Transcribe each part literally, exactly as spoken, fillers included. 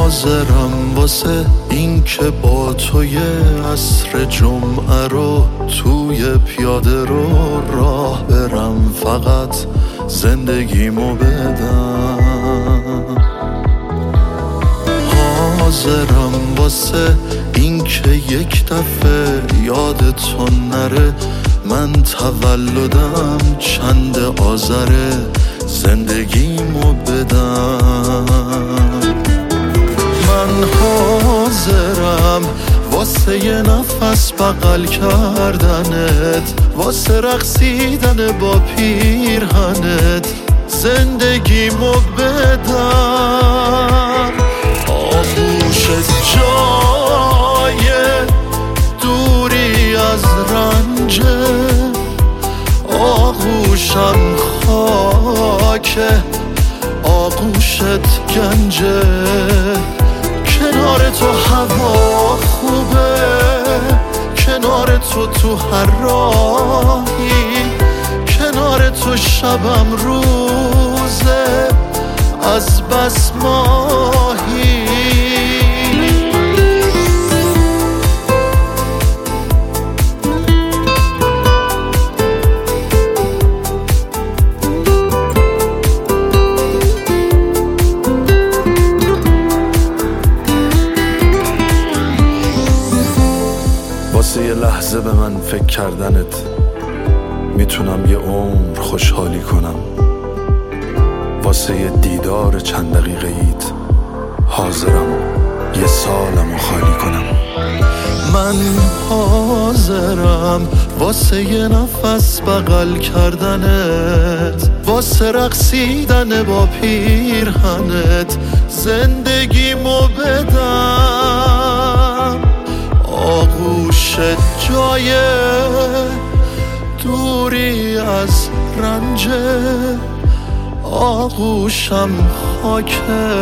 حاضرم واسه این که با توی عصر جمعه رو توی پیاده رو راه برم، فقط زندگیمو بدم. حاضرم واسه این که یک دفعه یادتون نره من تولدم چند آذره، زندگیمو بدم. من حاضرم واسه یه نفس بغل کردنت، واسه رقصیدن با پیرهنت، زندگیمو بدم. آغوشت جای دوری از رنجه، آغوشم خاکه، آغوشت گنجه. کنار تو هوا خوبه، کنار تو تو هر راهی، کنار تو شبم روزه از بس ماهی. واسه یه لحظه به من فکر کردنت میتونم یه عمر خوشحالی کنم، واسه یه دیدار چند دقیقه ایت حاضرم یه سالمو خالی کنم. من حاضرم واسه یه نفس بغل کردنت، واسه رقصیدن با پیرهنت، زندگیمو بدم. آغوشت جای دوری از رنجه، آغوشم خاکه،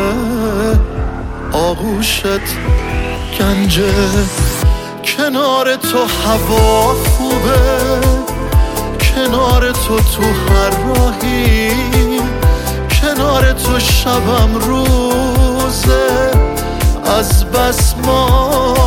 آغوشت گنجه. کنار تو هوا خوبه، کنار تو تو هر راهی، کنار تو شبم روزه از بس ما